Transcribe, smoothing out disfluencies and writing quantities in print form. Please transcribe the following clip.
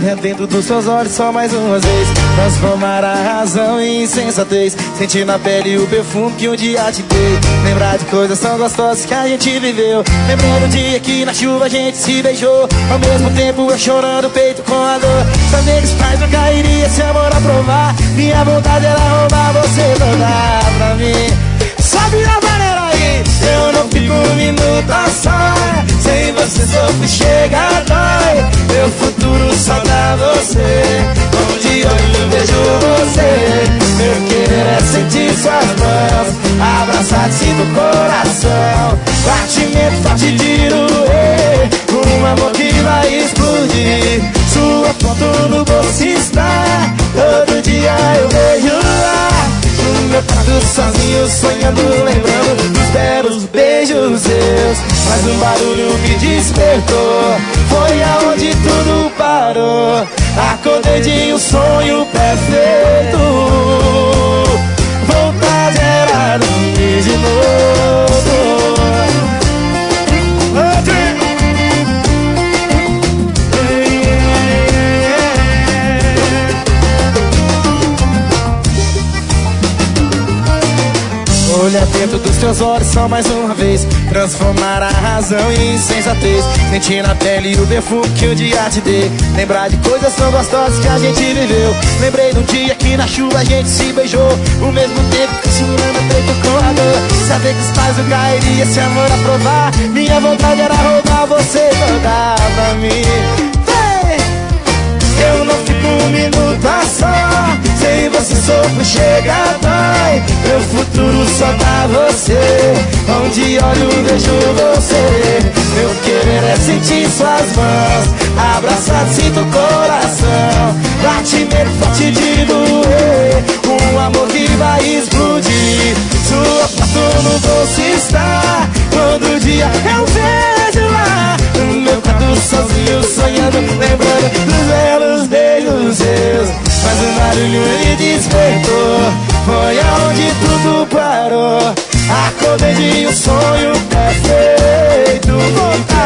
Olha dentro dos seus olhos só mais uma vez, transformar a razão em insensatez. Sentir na pele o perfume que um dia te dei. Lembrar de coisas tão gostosas que a gente viveu. Lembrei do dia que na chuva a gente se beijou. Ao mesmo tempo eu chorando o peito com a dor. Saber que os pais nunca iriam esse amor aprovar. Minha vontade era roubar você toda pra mim. Sobe na panela aí, eu não fico um minuto a só. Sem você sofre, chega, dói. Meu futuro só dá você. Onde olho vejo você. Meu querer é sentir suas mãos, abraçar, sinto o coração. Batimento forte de doer. Um amor que vai explodir. Sua foto no bolso está. Todo dia eu vejo lá. No meu quarto sozinho, sonhando, lembrando dos belos beijos seus. Mas um barulho me despertou. Foi aonde tudo parou. Acordei de um sonho perfeito. Vontade era dormir de novo. Olha dentro dos teus olhos só mais uma vez, transformar a razão em insensatez. Sentir na pele o perfume que um dia te dei. Lembrar de coisas tão gostosas que a gente viveu. Lembrei do dia que na chuva a gente se beijou. O mesmo tempo que segurando o peito com a dor. Saber que os pais nunca iriam esse amor aprovar. Minha vontade era roubar você toda pra mim. Eu não fico um minuto a só. Sem você sofro, chega, dói. Meu futuro só dá você. Onde olho vejo você. Meu querer é sentir suas mãos, abraçar, sinto o coração. Batimento forte de doer. Um amor que vai explodir. Sua foto no bolso está. Todo dia eu vejo lá. No meu quarto sozinho, sonhando, lembrando dos belos beijos seus. Mas o barulho me despertou. Foi aonde tudo parou. Acordei de um sonho perfeito.